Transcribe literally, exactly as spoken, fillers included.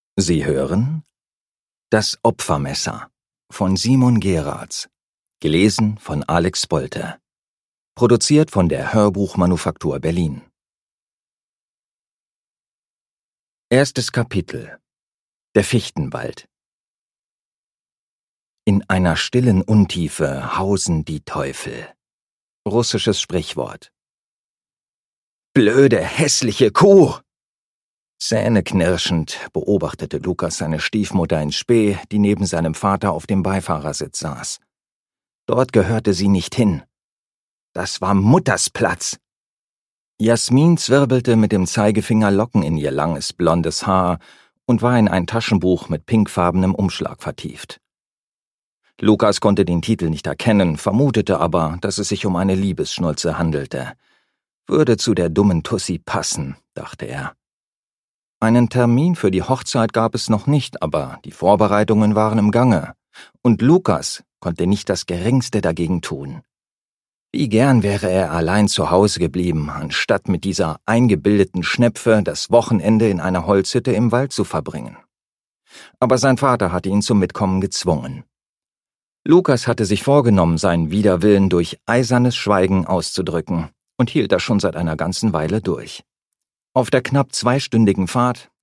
Sie hören Das Opfermesser von Simon Geratz, gelesen von Alex Bolte, produziert von der Hörbuchmanufaktur Berlin. Erstes Kapitel: Der Fichtenwald. In einer stillen Untiefe hausen die Teufel. Russisches Sprichwort. »Blöde, hässliche Kuh!« Zähneknirschend beobachtete Lukas seine Stiefmutter in Spe, die neben seinem Vater auf dem Beifahrersitz saß. Dort gehörte sie nicht hin. Das war Mutters Platz. Jasmin zwirbelte mit dem Zeigefinger Locken in ihr langes, blondes Haar und war in ein Taschenbuch mit pinkfarbenem Umschlag vertieft. Lukas konnte den Titel nicht erkennen, vermutete aber, dass es sich um eine Liebesschnulze handelte. Würde zu der dummen Tussi passen, dachte er. Einen Termin für die Hochzeit gab es noch nicht, aber die Vorbereitungen waren im Gange, und Lukas konnte nicht das Geringste dagegen tun. Wie gern wäre er allein zu Hause geblieben, anstatt mit dieser eingebildeten Schnepfe das Wochenende in einer Holzhütte im Wald zu verbringen. Aber sein Vater hatte ihn zum Mitkommen gezwungen. Lukas hatte sich vorgenommen, seinen Widerwillen durch eisernes Schweigen auszudrücken und hielt das schon seit einer ganzen Weile durch. Auf der knapp zweistündigen Fahrt